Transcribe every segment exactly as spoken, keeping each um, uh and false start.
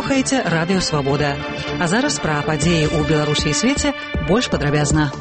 слухаеце Радыё Свабода. А зараз пра падзеі ў Беларусі і свеце больш падрабязна.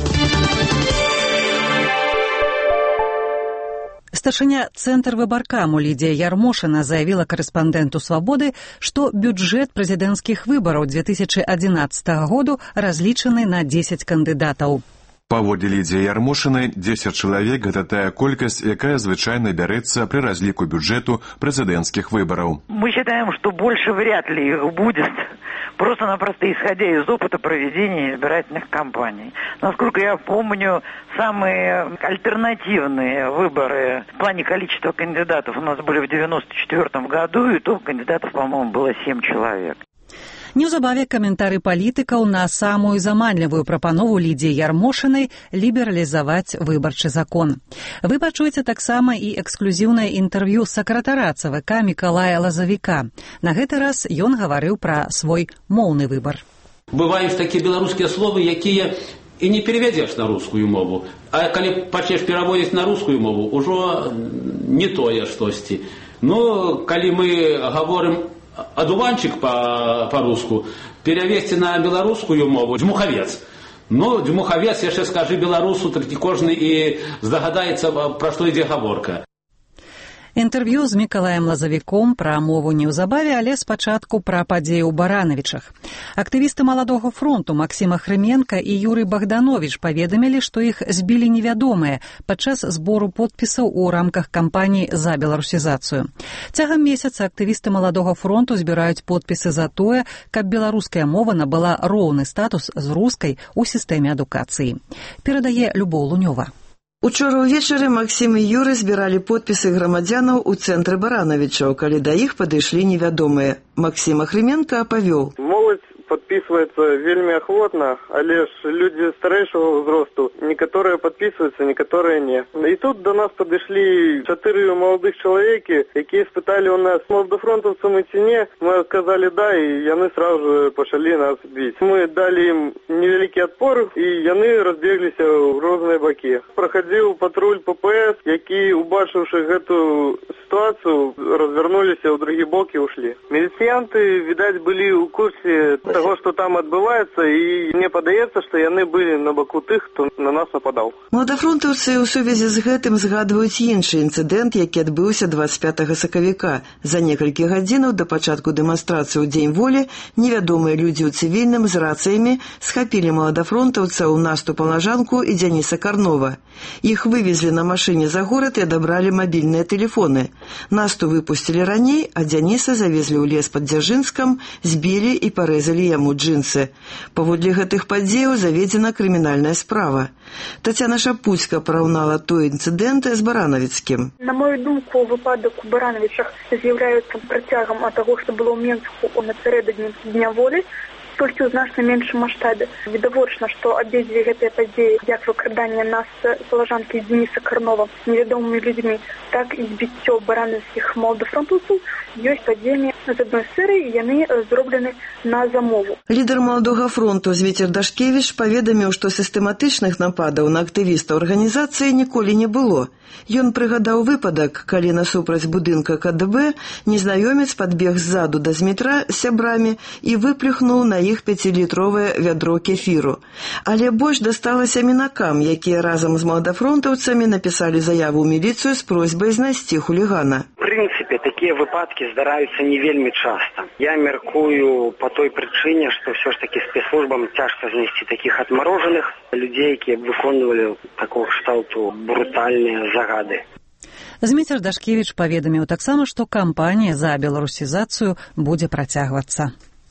Старшыня Цэнтр выбаркаму Лідія Ярмошына заявіла корэспандэнту «Свабоды», што бюджэт прэзідэнцкіх выбараў две тысячы адзінаццатага году разлічаны на дзесяць кандыдатаў. Паводле Лідзіі Ярмошынай, дзесяць чалавек – гэта тая колькасць, якая звычайна бярэцца при разліку бюджету прэзідэнцкіх выбараў. Мы считаем, что больше вряд ли их будет, просто-напросто исходя из опыта проведения избирательных кампаний. Насколько я помню, самые альтернативные выборы в плане количества кандидатов у нас были в девяносто четвёртом году, и то кандидатов, по-моему, было семь человек. Неўзабаве каментары палітыкаў на самую заманлівую прапанову Лідіі Ярмошынай лібералізаваць выбарчы закон. Вы пачуеце таксама і эксклюзіўнае інтэрв'ю сакратара ЦВК Мікалая Лазавіка. На гэты раз ён гаварыў пра свой моўны выбар. Бываюць такія беларускія словы, якія і не перавядзеш на рускую мову. А калі пачнеш пераводзіць на рускую мову, ужо не тое штосьці. Ну, калі мы гаворым адуванчик по-руску, перевести на беларускую мову дзьмухавец. Ну, дзьмухавец, яшчэ скажы беларусу, так не кожны і здагадаецца, пра што ідзе гаворка. Інтэрв'ю з Мікалаем Лазавіком пра мову неўзабаве, але спачатку пра падзеі ў Баранавічах. Актывісты Маладога фронту Максіма Хрыменка і Юрый Богданович паведамілі, што іх збілі невядомыя падчас збору подпісаў у рамках кампаніі за беларусізацыю. Цягам месяца актывісты Маладога фронту збіраюць подпісы за тое, каб беларуская мова набыла роўны статус з рускай у сістэме адукацыі. Перадае Любоў Лунёва. Учора ўвечары Максім і Юры збіралі подпісы грамадзянаў у цэнтры Баранавічаў, калі да іх падышлі невядомыя. Максіма Хрыменка апавёў. Моладзь подписывается вельми охотно, а лишь люди старейшего возрасту, некоторые подписываются, некоторые не. И тут до нас подошли четыре молодых человека, которые испытали у нас молодофронтовцам и цене. Мы сказали да, и они сразу же пошли нас бить. Мы дали им невеликий отпор, и они разбеглись в разные боки. Проходил патруль ППС, які, убачивши эту ситуацию, развернулись в другие боки и ушли. Милицианты, видать, были в курсе того, что там отбывается, и мне падаецца, што яны былі на баку тых, хто на нас нападаў. Младафронтаўцы ў сувязі з гэтым згадваюць іншы інцыдэнт, які адбыўся дваццаць пятага сакавіка. За некалькі гадзінаў да пачатку дэманстрацыі ў Дзень волі невядомыя людзі ў цывільным з рацыямі схапілі младафронтаўца ў наступ Лажанку і Дзяніса Карнова. Іх вывезлі на машыне за горад і адабралі мабільныя тэлефоны. Насту выпусцілі раней, а Дзяніса завезлі ў лес пад Дзяржынскам, збілі і парэзалі яму джинсы. Паводле гэтых падзеяў заведзена крымінальная справа. Тацяна Шапуцька параўнала той інцыдэнт з Баранавіцкім. На мою думку, выпадак у Баранавічах з'яўляецца працягам ад таго, што было ў Менску напярэдадні Дня волі, толькі ў значна меншым маштабе. Відавочна, што абедзве гэтыя падзеі, як выкрадання нас з Лажанкі Дзяніса Карнова невядомымі людзьмі, так і збіццё баранаўскіх молодофронтаўцаў, ёсць падзеямі з адной серыі, і яны зроблены на замову. Лідар Маладога фронту Звіцер Дашкевіч паведаміў, што сістэматычных нападаў на актывістаў арганізацыі ніколі не было. Ён прыгадаў выпадак, калі насупраць будынка КДБ незнаёмец падбег ззаду да Змітра з сябрамі і выплюхнуў на іх пяцілітровае вядро кефіру. Але больш дасталася мінакам, якія разам з маладафронтаўцамі напісалі заяву ў міліцыю з просьбай знайсці хулігана. В прынцыпе, такія выпадкі здараюцца не вельмі часта. Я мяркую по той прычыне, што ўсё ж такі спецслужбам цяжка знайсці такіх адмарожаных людзей, якія выконвалі такого кшталту брутальныя загады. Зміцер Дашкевіч паведаміў таксама, што кампанія за беларусізацыю будзе працягвацца.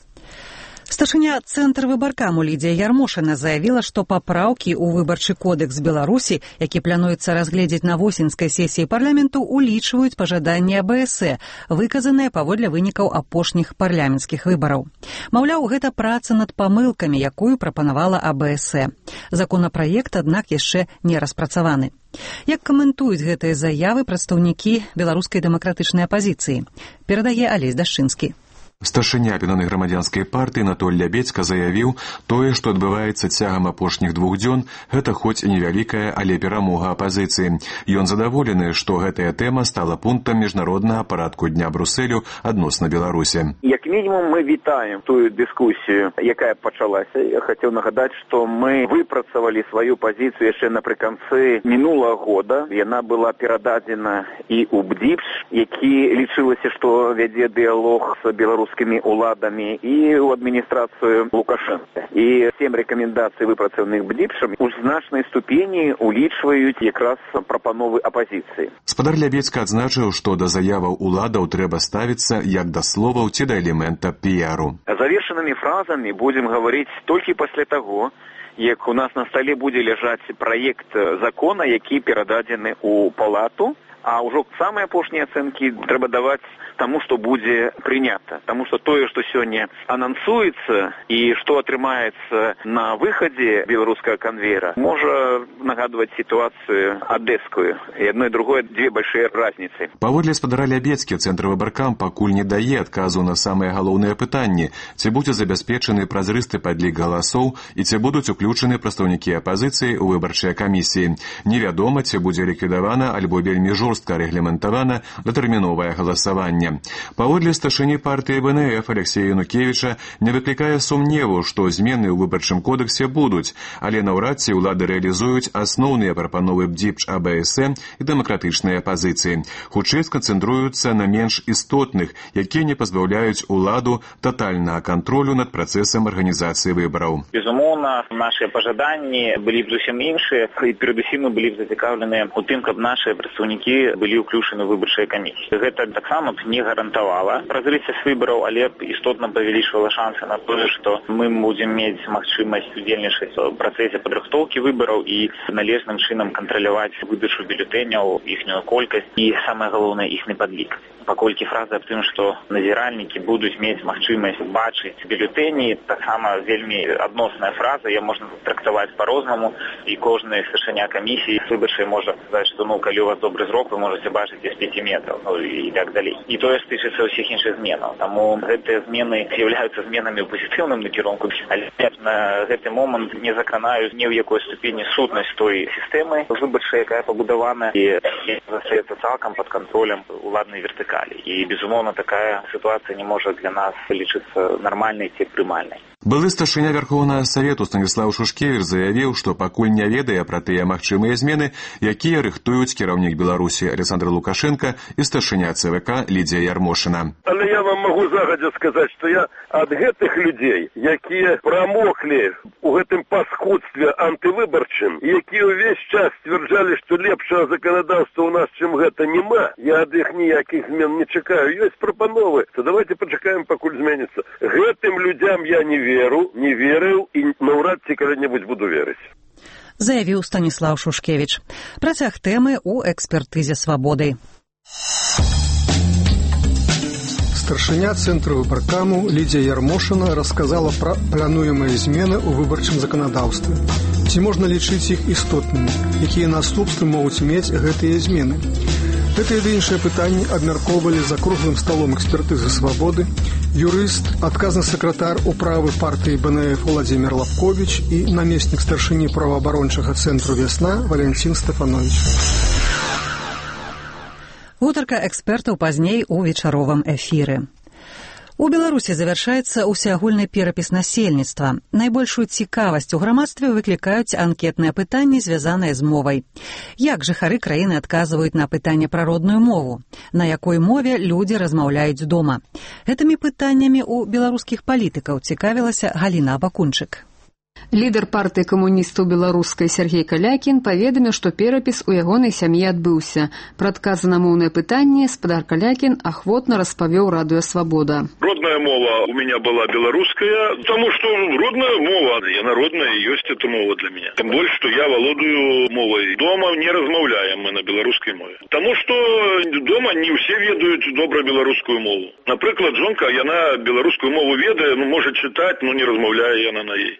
Старшыня Цэнтр выбаркаму Лідія Ярмошына заявіла, што папраўкі ў выбарчы кодэкс Беларусі, які плануецца разгледзець на восеньскай сесіі парламенту, улічваюць пажаданні А Бэ Эс Э, выказаныя паводле вынікаў апошніх парламенцкіх выбараў. Маўляў, гэта праца над памылкамі, якую прапанавала А Бэ Эс Э. Законапраект, аднак, яшчэ не распрацаваны. Як каментуюць гэтыя заявы прадстаўнікі беларускай дэмакратычнай апазіцыі? Перадае Алесь Дашчынскі. Старшыня аб'яднанай грамадзянскай партыі Анатоль Лябедзька заявіў, тое, што адбываецца цягам апошніх двух дзён, гэта хоць і невялікая, але перамога апазіцыі. Ён задаволены, што гэтая тэма стала пунктам міжнароднага парадку дня Брусэлю адносна Беларусі. Як Як мінімум, мы вітаем тую дыскусію, якая пачалася. Я хацеў нагадаць, што мы выпрацавалі сваю пазіцыю яшчэ напрыканцы мінулага года. Яна была перададзена і ў БДІПШ, які лічылася, што вядзе дыялог з беларускімі ўладамі, і ў адміністрацыю Лукашенка. І сем рэкамендацый, выпрацаваных БДІПШам, у значнай ступені улічваюць якраз прапановы апазіцыі. Спадар Лябецька адзначыў, што да заяваў уладаў трэба ставіцца як да словаў ці да элемента піяру. Завершанымі фразамі будзем гаварыць толькі пасля таго, як у нас на стале будзе ляжаць праект закона, які перададзены ў палату, а ўжо самыя апошнія ацэнкі трэба даваць таму, што будзе прынята. Таму што тое, што сёння анансуецца і што атрымаецца на выхадзе беларускага канвейера, можа нагадваць сітуацыю адэскую. І адно і другое дзве большыя разніцы. Паводле спадара Лябецкі, Цэнтр выбаркам пакуль не дае адказу на самыя галоўныя пытанні, ці будзе забяспечаны празрысты падлік галасоў і ці будуць уключаны прадстаўнікі апазіцыі ў выбарчыя камісіі. Невядома, ці будзе ліквідавана альбо вельмі жорстка рэгламентавана датэрміновае галасаванне. Паводле старшыні партыі БНФ Алексея Янукевіча не выклікае сумневу, што змены ў выбарчым кодексе будуць, але наўрад ці ўлады рэалізуюць асноўныя прапановы БДІПШ, АБСМ і дэмакратычныя апазіцыі. Хутчэй сканцэнтруюцца на менш істотных, якія не пазбаўляюць уладу татальнага кантролю над працэсам арганізацыі выбараў. Безумоўна, нашыя пажаданні былі б зусім іншыя, і перадусім мы былі б зацікаўленыя у тым, каб нашыя прадстаўнікі былі ўключаны ў выбарчыя камісіі. Гэта таксама б не гарантавала празрысцяць выбараў, але істотна павялічвала шансы на тое, што мы будзем мець магчымасць удзельнічаць у працэсе падрыхтоўкі выбараў і належным чынам кантраляваць выдачу бюлетэняў, іхнюю колькасць і, самае галоўнае, іхні падлік. Паколькі фраза аб тым, што назіральнікі будуць мець магчымасць бачыць бюлетэні, таксама вельмі адносная фраза, я можна трактаваць па-рознаму, і кожны старшыня камісіі выбарчай можа сказаць, што ну, калі у вас добры зрок, вы можаце бачыць з пяці метраў, ну і так далей. І тое ж тычыцца ўсіх іншых зменаў. Таму гэтыя змены з'яўляюцца зменамі ў пазітыўным накірунку, але на гэты момант не закранаюць ні ў якой ступені сутнасць той сістэмы выбарчай, якая пабудавана і застаецца цалкам пад кантролем уладнай вертыкалі. І, безумоўна, такая сітуацыя не можа для нас лічыцца нармальнай ці прымальнай. Былы старшыня Вярхоўнага Савету Станіслаў Шушкевіч заявіў, што пакуль не ведае пра тыя магчымыя змены, якія рыхтуюць кіраўнік Беларусі Александр Лукашенко і старшыня ЦВК Лідзія Ярмошына. Але я вам магу загадзя сказаць, што я ад гэтых людзей, якія прамоклі ў гэтым паскудстве антывыбарчым, якія ўвесь час сцвярджалі, што лепшага заканадаўства ў нас, чым гэта, няма, я ад іх ніякіх змен не чакаю. Ёсць прапановы, то давайте пачакаем, пакуль зменіцца. Гэтым людзям я не веру, не верыў і наўрад ці калі-небудзь буду верыць. Заявіў Станіслаў Шушкевіч. Працяг тэмы ў экспертызе «Свабоды». Старшыня Цэнтру выбаркаму Лідзія Ярмошына расказала пра плануемыя змены ў выбарчым заканадаўстве. Ці можна лічыць іх істотнымі? Якія наступствы могуць мець гэтыя змены? Гэтыя ды іншыя пытанні абмяркоўвалі за круглым сталом экспертызы «Свабоды» юрыст, адказны сакратар управы партыі БНФ Владзімір Лапковіч і намеснік старшыні праваабарончага цэнтру «Вясна» Валянцін Стефанович. Гутарка экспертаў пазней у вечаровым эфіры. У Беларусі завяршаецца ўсеагульны перапіс насельніцтва. Найбольшую цікавасць у грамадстве выклікаюць анкетныя пытанні, звязаныя з мовай. Як жыхары краіны адказваюць на пытанне пра родную мову? На якой мове людзі размаўляюць дома? Гэтымі пытаннямі ў беларускіх палітыкаў цікавілася Галіна Абакунчык. Лідар партыі камуністаў беларускай Сергей Калякін паведаміў, што перапіс у ягонай сям'і адбыўся. Пра адказы на моўнае пытанне спадар Калякін ахвотна распавёў радыё «Свабода». Родная мова у меня была белорусская, потому что родная мова, я народная, и есть эта мова для меня. Тем более, что я володую мовой. Дома не размовляем мы на белорусской мове. Потому что дома не все ведают добра белорусскую мову. Например, жонка, яна белорусскую мову ведае, ну, может читать, но не размовляе яна на ей. Так само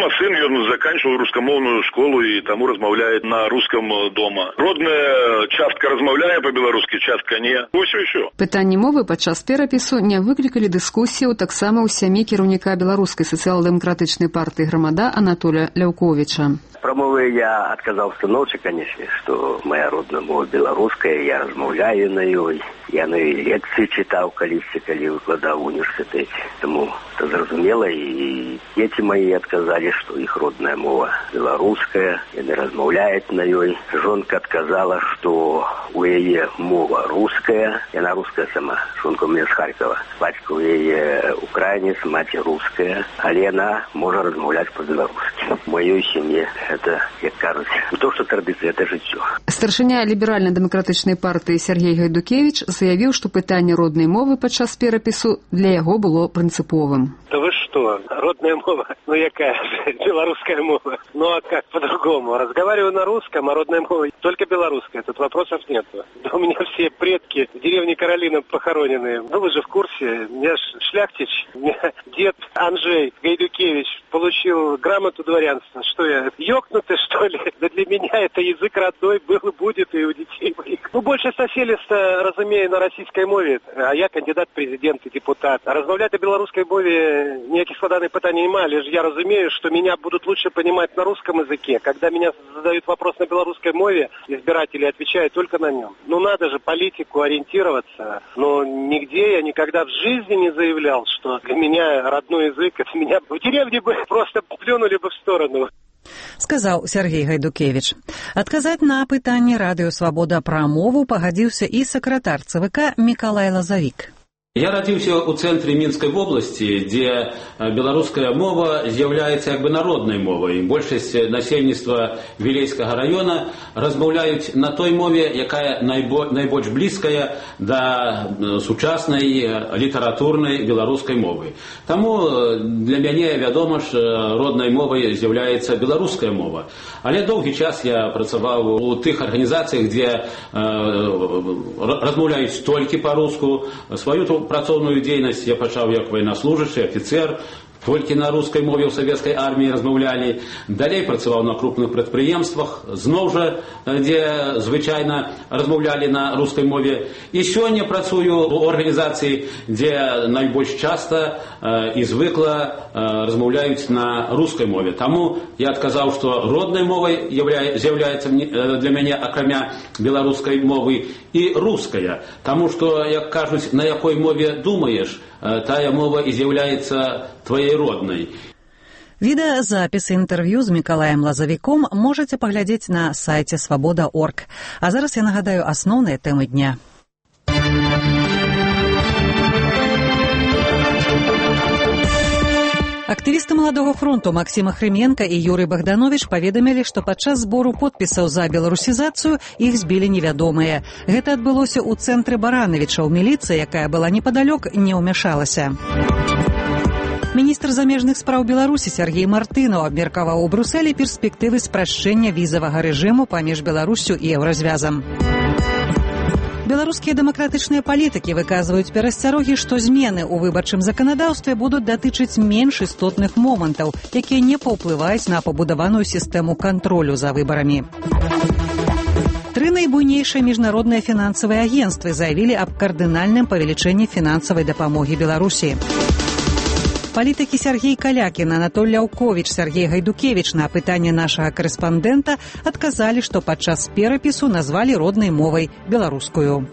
Таксама сын, ён заканчивал рускамоўную школу и тому размаўляет на русском дома. Родная частка размаўляе по-беларускі, частка не. Вось і ўсё. Пытанні мовы падчас перапісу не выклікалі дыскусію таксама ў сям'і кіраўніка беларускай сацыял-дэмакратычнай партыі «Грамада» Анатолія Ляўковіча. Про мову я отказал становча, конечно, что моя родная мова белорусская, я размаўляю на ёй. Я на ёй лекции читал колись, коли выкладал в университете. Тому это зразумела, и дети мои отказали, что их родная мова белорусская, и не размаўляет на ёй. Жонка отказала, что у яе мова русская, и она русская сама. Жонка у меня с Харькова. Батька у яе украинец, мать русская, але она может размаўлять по-белорусски. В моей семье это, як кажуть, то, что традиция, это жыццё. Старшыня ліберальна-дэмакратычнай партыі Сергей Гайдукевич заявіў, што пытанне роднай мовы падчас перапісу для яго было прынцыповым. Да вы что? Родная мова? Ну якая же? Белорусская мова. Ну а как по-другому? Разговариваю на русском, а родная мова только белорусская. Тут вопросов нет. Да у меня все предки в деревне Каролина похоронены. Ну вы же в курсе. У меня шляхтич, у меня дед Анжей Гайдукевич получил грамоту дворянства. Что я, ёкнутый, что ли? Да для меня это язык родной был и будет, и у детей моих. Ну больше соселись-то, разумею, на российской мове, а я кандидат в президенты, депутат. А размовлять о белорусской мове ніяких складаних питань немає, лишь я разумею, что меня будут лучше понимать на русском языке. Когда меня задают вопрос на белорусской мове, избиратели отвечают только на нем. Ну надо же политику ориентироваться. Но нигде я никогда в жизни не заявлял, что для меня родной язык, это меня в деревне бы просто плюнули бы в сторону. Сказаў Сергей Гайдукевич. Адказаць на пытанне радыё «Свабода» пра мову пагадзіўся і сакратар ЦВК Мікалай Лазавік. Я родился у центре Минской области, где белорусская мова является как бы народной мовой. Большесть насельніцтва Вілейскага района размаўляюць на той мове, якая найбольш блізкая до сучаснай літаратурнай беларускай мовы. Таму для мяне вядома, што роднай мовай з'яўляецца беларуская мова. Але доўгі час я працаваў у тых арганізацыях, дзе размаўляюць толькі па-руску. Сваю працоўную дзейнасць я пачаў як военнослужащий, офіцер, толькі на рускай мове ў савецкай арміі размаўлялі. Далей працаваў на крупных прадпрыемствах, зноў жа, дзе звычайна размаўлялі на рускай мове. І сёння працую ў арганізацыі, дзе найбольш часта і звыкла размаўляюць на рускай мове. Таму я адказаў, што роднай мовай з'яўляецца для мяне акрамя беларускай мовы і руская. Таму што, як кажуць, на якой мове думаеш, тая мова і з'яўляецца твоей роднай. Відэазапіс інтэрв'ю з Мікалаем Лазавіком можаце паглядзець на сайце свабода точка орг. А зараз я нагадаю асноўныя тэмы дня. Актывісты Маладога фронту Максіма Хрыменка і Юрый Богданович паведамілі, што падчас збору подпісаў за беларусізацыю іх збілі невядомыя. Гэта адбылося ў цэнтры Баранавіча. Міліцыя, якая была непадалёк, не ўмяшалася. Міністр замежных спраў Беларусі Сергей Мартынаў абмеркаваў у Брусэлі перспектывы спрашчэння візавага рэжыму паміж Беларуссю і еўразвязам. Беларускія дэмакратычныя палітыкі выказваюць перасцярогі, што змены ў выбарчым заканадаўстве будуць датычыць менш істотных момантаў, якія не паўплываюць на пабудаваную сістэму кантролю за выбарамі. Тры найбуйнейшыя міжнародныя фінансавыя агенствы заявілі аб кардынальным павелічэнні фінансавай дапамогі Беларусі. Палітыкі Сергей Калякін, Анатоль Ляўковіч, Сергей Гайдукевич на пытанне нашага карэспандэнта адказалі, што падчас перапісу назвалі роднай мовай беларускую.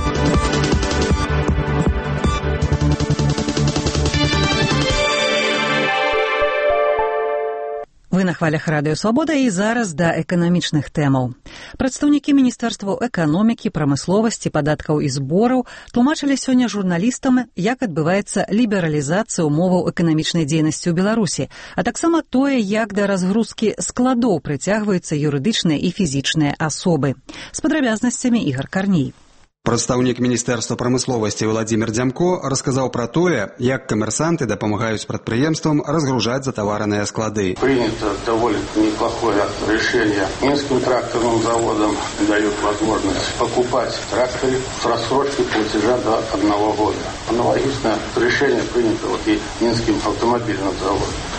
Вы на хвалях радыё «Свабода» і зараз да эканамічных тэмаў. Прадстаўнікі Міністэрстваў эканомікі, прамысловасці, падаткаў і збораў тлумачылі сёння журналістам, як адбываецца лібералізацыя ўмоваў эканамічнай дзейнасці ў Беларусі, а таксама тое, як да разгрузкі складоў прыцягваюцца юрыдычныя і фізічныя асобы. З падрабязнасцямі Ігор Карней. Прадстаўнік Міністэрства прамысловасці Владзімір Дзямко расказаў пра тое, як камерсанты дапамагаюць прадпрыемствам разгружаць затавараныя склады. Принято довольно неплохое решение. Минским тракторным заводам дают возможность покупать тракторы с рассрочкой платежа до одного года. Аналогичное решение принято вот и Минским автомобильным заводом.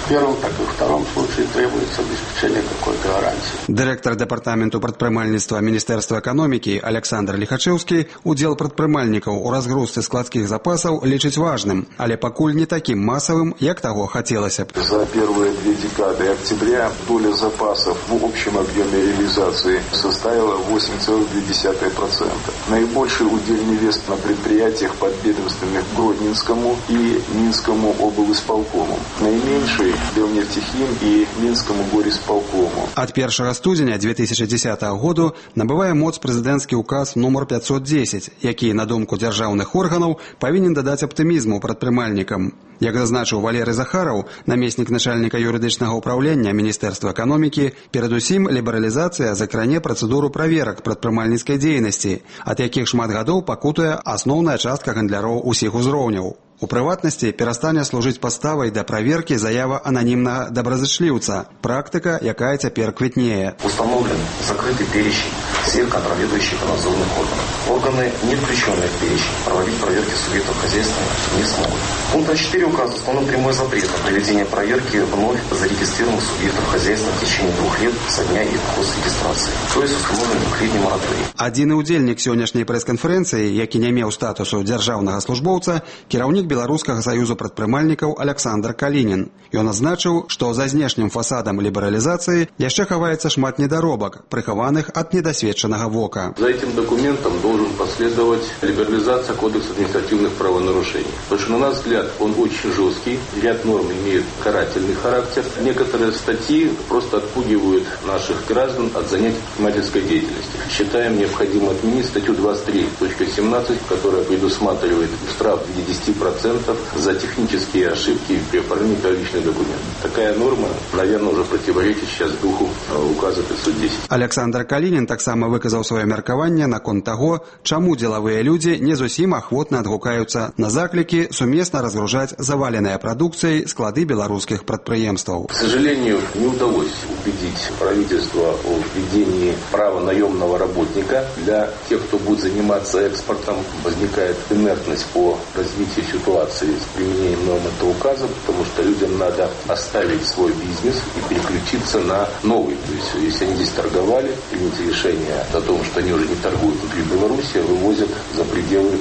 в первом, так и во втором случае требуется обеспечение какой-то гарантии. Директор департаменту прадпрымальніцтва Міністэрства эканомікі Александр Лихачэўскі удзел прадпрымальнікаў у разгрузцы складскіх запасаў лічыць важным, але пакуль не таким массовым, як того хацелася б. За первые две декады октября доля запасов в общем объеме реализации составила восемь целых две десятых процента. Наибольший удельный вес на предприятиях подведомственных Гродненскому и Минскому облисполкому. Наименьший Белнефтехим и Минскому горисполкому. От першага студзеня две тысячи десятого году набывае моц прэзідэнцкі указ номер пятьсот десять, які, на думку дзяржаўных органаў, павінен дадаць аптымізму прадпрымальнікам. Як зазначыў Валерый Захараў, намеснік начальніка юрыдычнага ўпраўлення Міністэрства эканомікі, перадусім лібералізацыя закране працэдуру праверак прадпрымальніцкай дзейнасці, ад якіх шмат гадоў пакутуе асноўная частка гандляроў усіх узроўняў. У прыватнасці перастане служыць падставай да праверкі заява ананімнага добразычліўца, практыка, якая цяпер квітнее. Установлен закрытый перечень всех контролирующих надзорных органов. Органы, не включенные в перечень, проводить проверки субъектов хозяйства не смогут. Пунктом четыре указа установлен прямой запрет на проведение проверки вновь зарегистрированных субъектов хозяйства в течение двух лет со дня их посрегистрации. То есть установлен двухлетний мораторий. Адзіны ўдзельнік сённяшняй прэс-канферэнцыі, які не меў статусу дзяржаўнага службоўца, кіраўнік Беларускага саюзу прадпрымальнікаў Александр Калинин. Ён адзначыў, што за знешнім фасадам лібералізацыі яшчэ хаваецца шмат недаробак, прыхаваных ад недосведчанага вока. За этим документом должен последовать либерализация Кодекса административных правонарушений. Потому что, на наш взгляд, он очень жесткий, ряд норм имеет карательный характер. Некоторые статьи просто отпугивают наших граждан от занятий предпринимательской деятельности. Считаем необходимо отменить статью двадцать три точка семнадцать, которая предусматривает штраф в виде десяти процентов за технические ошибки при оформлении первичных документов. Такая норма, наверное, уже противоречит сейчас духу указа пятьсот десять. Александр Калинин таксама выказаў сваё меркаванне наконт таго, чаму делавыя людзі не зусім ахвотна адгукаюцца на заклікі сумесна разгружаць заваленыя прадукцыяй склады беларускіх прадпрыемстваў. К сожалению, не удалось убедить правительство о введении права наемного работника. Для тех, кто будет заниматься экспортом, возникает инертность по развитию ситуации с применением норм этого указа, потому что людям надо оставить свой бизнес и переключиться на новый. То есть, если они здесь торговали, примите решение о том, что они уже не торгуют внутри Беларуси, а вывозят за пределы.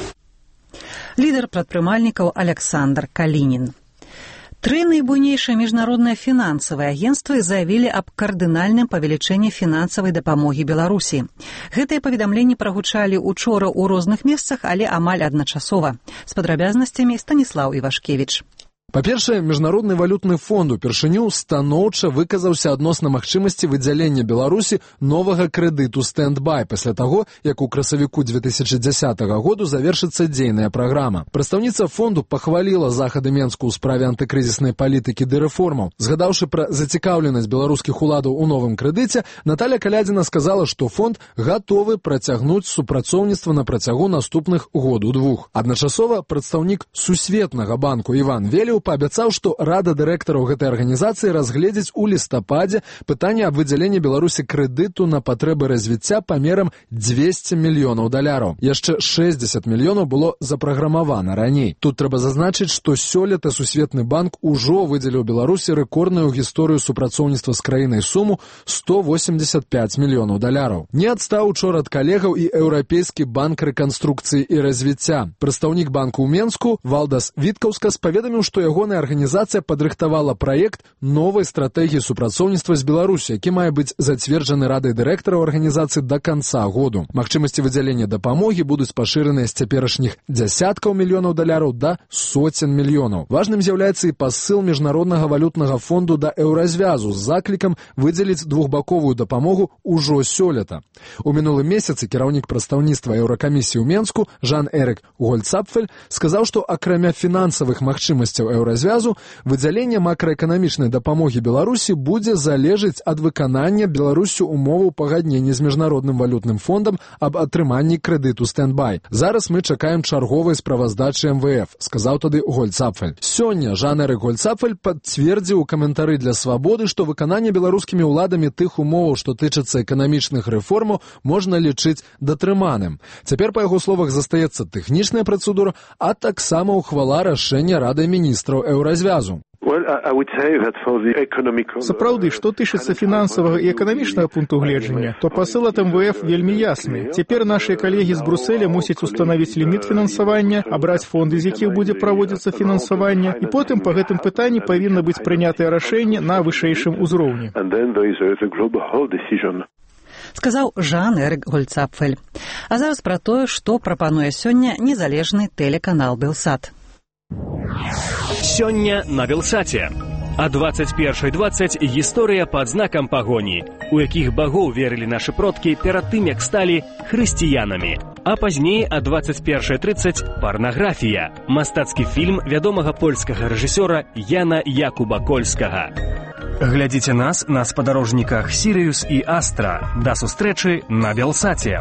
Лідер прадпрымальнікаў Александр Калинин. Тры найбуйнейшыя міжнародныя фінансавыя агенцтвы заявілі аб кардынальным павелічэнні фінансавай дапамогі Беларусі. Гэтыя паведамленні прагучалі учора ў розных месцах, але амаль адначасова. З падрабязнасцямі Станіслаў Івашкевіч. Па-першае, Міжнародны валютны фонд упершыню станоўча выказаўся адносна магчымасці выдзялення Беларусі новага крэдыту стэнд-бай пасля таго, як у красавіку две тысячи десятого году завершыцца дзейная праграма. Прадстаўніца фонду пахваліла захады Менску ў справе антыкрызіснай палітыкі ды рэформаў. Згадаўшы пра зацікаўленасць беларускіх уладаў у новым крэдыце, Наталя Калядзіна сказала, што фонд гатовы працягнуць супрацоўніцтва на працягу наступных году-двух. Адначасова прадстаўнік Сусветнага банку Іван Веліў паабяцаў, што Рада дырэктараў гэтай арганізацыі разгледзіць у лістападзе пытанне аб выдзяленні Беларусі крэдыту на патрэбы развіцця памерам двести мільёнаў даляраў. Яшчэ шэсцьдзесят мільёнаў было запраграмавана раней. Тут трэба зазначыць, што сёлета Сусветны банк ужо выдзеліў Беларусі рэкордную гісторыю супрацоўніцтва з краінай суму сто восемьдесят пять мільёнаў даляраў. Не адстаў учора ад калегаў і Еўрапейскі банк рэканструкцыі і развіцця. Прадстаўнік банку ў Менску Валдас Віткаўскас паведаміў, што ягоная арганізацыя падрыхтавала праект новай стратэгіі супрацоўніцтва з Беларусі, які мае быць зацверджаны Радай дырэктараў арганізацыі да канца году. Магчымасці выдзялення дапамогі будуць пашыраныя з цяперашніх дзясяткаў мільёнаў даляраў да соцень мільёнаў. Важным з'яўляецца і пасыл Міжнароднага валютнага фонду да еўразвязу з заклікам выдзеліць двухбаковую дапамогу ўжо сёлета. У мінулым месяцы кіраўнік прадстаўніцтва Еўракамісіі ў Менску Жан-Эрик Гольцапфель сказаў, што акрамя фінансавых магчымасцяў еўразвязу, выдзяленне макраэканамічнай дапамогі Беларусі будзе залежыць ад выканання Беларусю умоваў пагаднення з Міжнародным валютным фондам аб атрыманні крэдыту стэнд-бай. Зараз мы чакаем чарговай справаздачы эм вэ эф, сказаў тады Гольцапфель. Сёння Жан-Эрик Гольцапфель пацвердзіў у каментары для Свабоды, што выкананне беларускімі ўладамі тых умоваў, што тычацца эканамічных рэформаў, можна лічыць датрыманым. Цяпер, па яго словах, застаецца тэхнічная працэдура, а таксама ўхвала рашэння Рады міністраў еўразвязу. Сапраўды, што тычыцца фінансавага і эканамічнага пункту гледжання, то пасыл ад эм вэ эф вельмі ясны. Цяпер нашыя калегі з Брусэля мусяць устанавіць ліміт фінансавання, абраць фонды, з якіх будзе праводзіцца фінансаванне, і потым па гэтым пытанні павінна быць прынятае рашэнне на вышэйшым узроўні. Сказаў Жан-Эрык Гольцапфель. А зараз пра тое, што прапануе сёння незалежны тэлеканал Белсат. Сёння на Белсаце. А двадцать першай двадцать гісторыя пад знакам пагоні, у якіх багоў верылі нашы продкі перад тым, як сталі хрысціянамі. А пазней а двадцать першай трыццаць парнаграфія, мастацкі фільм вядомага польскага рэжысёра Яна Якуба Кольскага. Глядзіце нас на спадарожніках Сірыюс і Астра. Да сустрэчы на Белсаце.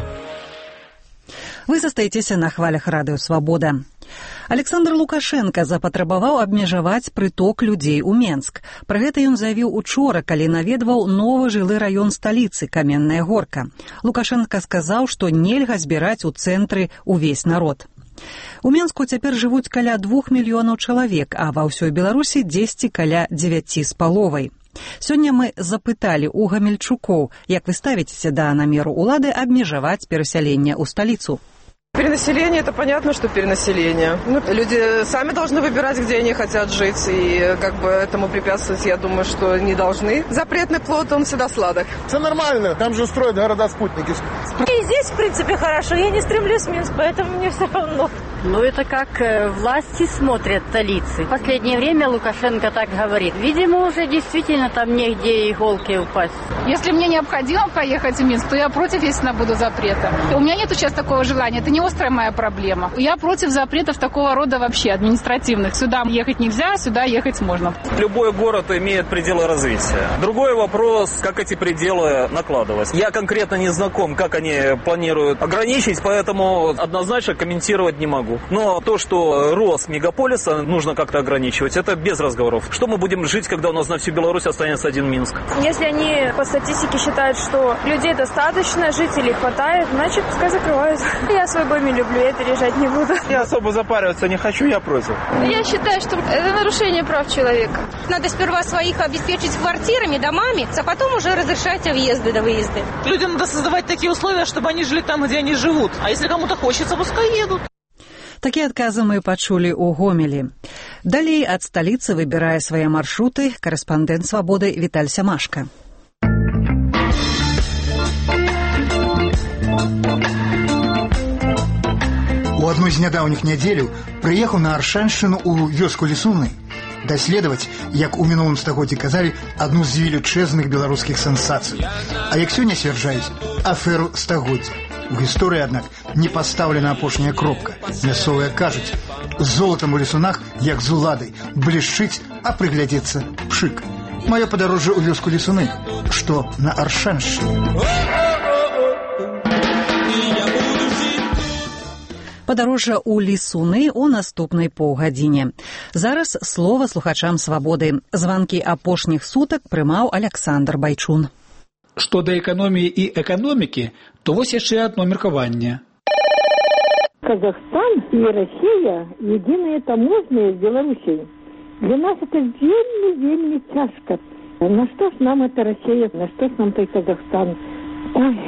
Вы застаецеся на хвалях радыё «Свабода». Александр Лукашенко запатрабаваў абмежаваць прыток людзей у Менск. Пра гэта ён заявіў учора, калі наведваў новы жылы раён сталіцы Каменная Горка. Лукашенко сказаў, што нельга збіраць у цэнтры ўвесь народ. У Менску цяпер жывуць каля двух мільёнаў чалавек, а ва ўсёй Беларусі дзесьці каля дзевяці з паловай. Сёння мы запыталі у гамельчукоў, як вы ставіцеся да намеру улады абмежаваць перасяленне ў сталіцу. Перенаселение – это понятно, что перенаселение. Ну, люди сами должны выбирать, где они хотят жить, и как бы этому препятствовать, я думаю, что не должны. Запретный плод, он всегда сладок. Все нормально, там же строят города-спутники. И здесь, в принципе, хорошо. Я не стремлюсь в Минск, поэтому мне все равно. Ну, это как э, власти смотрят столицы. В последнее время Лукашенко так говорит. Видимо, уже действительно там негде иголки упасть. Если мне необходимо поехать в Минск, то я против, если она будет запрета. У меня нет сейчас такого желания. Это не острая моя проблема. Я против запретов такого рода вообще административных. Сюда ехать нельзя, сюда ехать можно. Любой город имеет пределы развития. Другой вопрос, как эти пределы накладывать. Я конкретно не знаком, как они планируют ограничить, поэтому однозначно комментировать не могу. Но то, что рост мегаполиса нужно как-то ограничивать, это без разговоров. Что мы будем жить, когда у нас на всю Беларусь останется один Минск? Если они по статистике считают, что людей достаточно, жителей хватает, значит, пускай закрывают. Я свой дом не люблю, я переезжать не буду. Я особо запариваться не хочу, я против. Я считаю, что это нарушение прав человека. Надо сперва своих обеспечить квартирами, домами, а потом уже разрешать въезды да выезды. Людям надо создавать такие условия, чтобы они жили там, где они живут. А если кому-то хочется, пускай едут. Такія адказы мы пачулі ў Гомелі. Далей ад сталіцы выбірае свае маршруты карэспандэнт «Свабоды» Віталь Сямашка. У адной з нядаўніх нядзеляў прыехаў на Аршаншчыну ў вёску Лісуны даследаваць, як у мінулым стагоддзі казалі, адну з велічэзных беларускіх сенсацый. А як сёння сцвярджаюць, аферу стагоддзя. У гісторыі, аднак, не пастаўлена апошняя кропка. Мясцовыя кажуць, золатам у Лісунах, як з уладай, блішчыць, а прыглядзецца пшык. Маё падарожжа ў вёску Лісуны, што на Аршаншчыне. Падарожжа ў Лісуны ў наступнай паўгадзіне. Зараз слова слухачам «Свабоды». Званкі апошніх сутак прымаў Александр Байчун. Што да эканоміі і эканомікі, то вось яшчэ адно меркаванне. Казахстан и Россия единые таможенные с Белоруссией. Для нас это вельми-вельми тяжко. На что ж нам эта Россия, на что ж нам той Казахстан? Ой.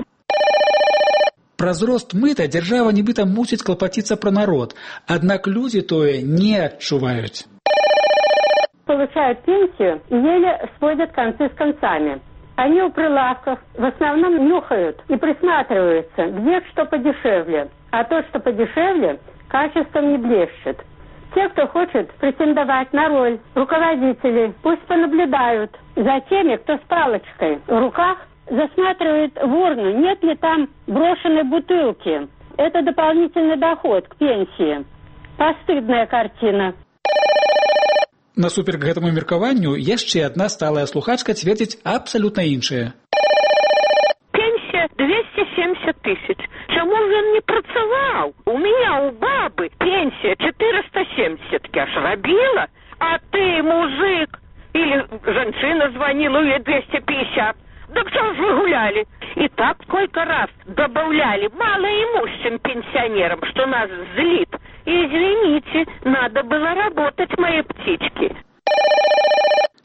Праз рост мыта дзяржава нібыта мусіць клапаціцца пра народ, аднак людзі тое не адчуваюць. Получают пенсию и еле сводят концы с концами. Они у прилавков в основном нюхают и присматриваются, где что подешевле. А то, что подешевле, качеством не блещет. Те, кто хочет претендовать на роль руководителей, пусть понаблюдают за теми, кто с палочкой в руках засматривает в урну, нет ли там брошенной бутылки. Это дополнительный доход к пенсии. Постыдная картина. Насуперак гэтаму меркаванню яшчэ адна сталая слухачка цвердзіць абсалютна іншае. Пенсия двести семьдесят тысяч. Чему же он не працаваў? У меня у бабы пенсия четыреста семьдесят. Я ж робила. А ты, мужик, или женщина звонила, ей двести пятьдесят. Да кто же вы гуляли? И так сколько раз добавляли малоимущим пенсионерам, что нас злит. Извините, надо было работать, мои птички.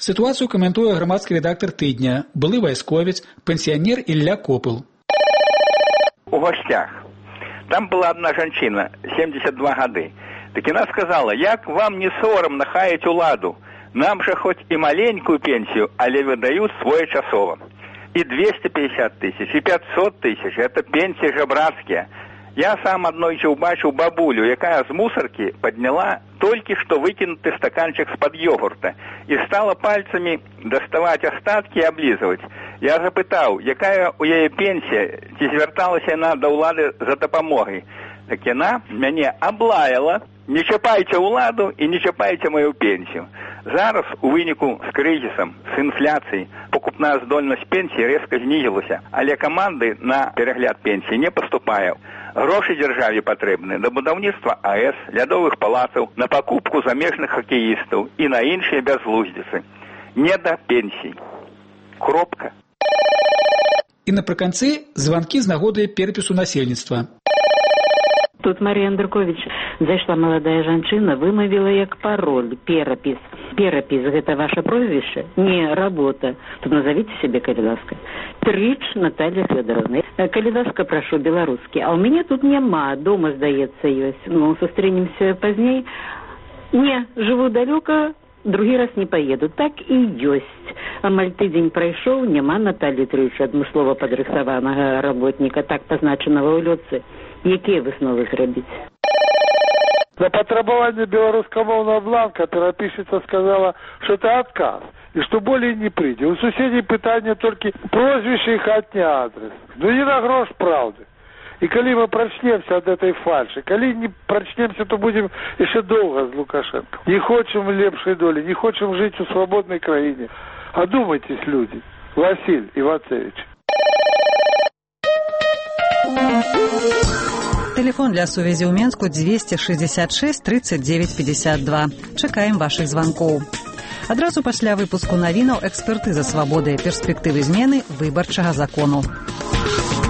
Ситуацию комментует громадский редактор «Тыдня», былый войсковец, пенсионер Илья Копыл. У гостях. Там была одна женщина, семьдесят два года. Так она сказала, як вам не соромно хаять уладу? Нам же хоть и маленькую пенсию, але выдают своечасово. И двести пятьдесят тысяч, и пятьсот тысяч, это пенсии жебрацкие. Я сам однойче убачил бабулю, якая з мусорки подняла только что выкинутый стаканчик с-под йогурта и стала пальцами доставать остатки и облизывать. Я запытал, якая у яе пенсия, ці звярталася она до улады за допомогой. Так она меня облаяла, не чапайте уладу и не чапайте мою пенсию. Зараз у выніку з кризисом, з інфляцією, покупна здольність пенсії резко знизилася, але команди на перегляд пенсії не поступає. Гроші державі потрібні на будівництво АЕС, лядових палаців, на покупку заміжних хокеїстів і на інші безглуздиці. Не до пенсій. Кропка. І наприкінці звонки з нагоди перепису насельніцтва. Тут Мария Андрукович, зайшла молодая женщина, вымовила як пароль, перапис. Перапис, гэта ваше прозвище? Не, работа. То назовите себе, калі ласка. Трыч Наталья Федоровна. Калі ласка, прошу, беларускі. А у меня тут няма, дома, здаецца, ёсць. Ну, сустрэнемся пазней. Не, живу далёка, другі раз не поеду. Так і ёсць. Амаль тыдзень прайшоў, няма Натальи Трыч, адмыслова падрыхтаванага работніка, так пазначанага ў лётцы. Якія высновы зрабіць? За патрабаванне беларускамоўнага бланка перапісчыца сказала, что это отказ, и что более не прыйдзе. У суседей пытанне толькі прозвище и хатні адрес. Ну не на грош правды. И калі мы прачнемся от этой фальши, калі не прачнемся, то будем еще долго с Лукашенко. Не хочем лепшей доли, не хочем жить у свободной краине. Одумайтесь, люди. Василь Ивацевич. Телефон для сувязі ў Менску двести шестьдесят шесть тридцать девять пятьдесят два. Чакаем вашых званкоў. Адразу пасля выпуску навінаў экспертыза свабоды і перспектывы змены выбарчага закону.